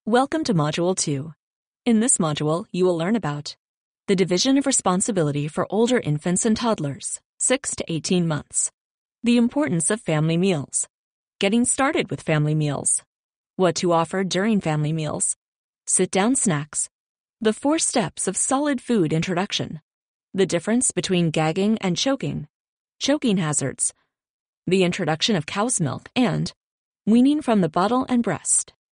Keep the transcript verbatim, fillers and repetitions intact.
Welcome to Module two. In this module, you will learn about the division of responsibility for older infants and toddlers, six to eighteen months, the importance of family meals, getting started with family meals, what to offer during family meals, sit-down snacks, the four steps of solid food introduction, the difference between gagging and choking, choking hazards, the introduction of cow's milk, and weaning from the bottle and breast.